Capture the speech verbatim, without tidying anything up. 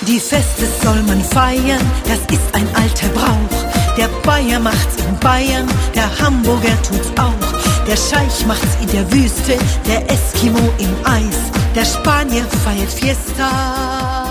Die Feste soll man feiern, das ist ein alter Brauch. Der Bayer macht's in Bayern, der Hamburger tut's auch. Der Scheich macht's in der Wüste, der Eskimo im Eis. Der Spanier feiert Fiesta